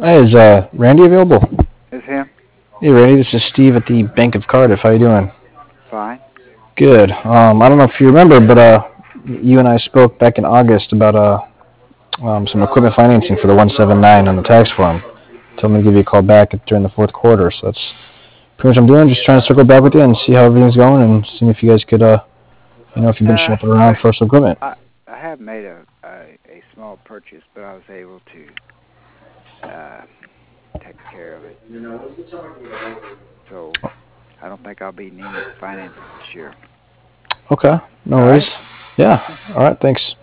Hey, is Randy available? Is him? Hey, Randy, this is Steve at the Bank of Cardiff. How you doing? Fine. Good. I don't know if you remember, but you and I spoke back in August about some equipment financing for the 179 on the tax form. Told me to give you a call back during the fourth quarter. So that's pretty much what I'm doing. Just trying to circle back with you and see how everything's going and seeing if you guys could, if you've been Uh, shopping around for some equipment. I have made a small purchase, but I was able to uh, take care of it. So I don't think I'll be needing financing this year. Okay. No All right. worries. Yeah. All right. Thanks.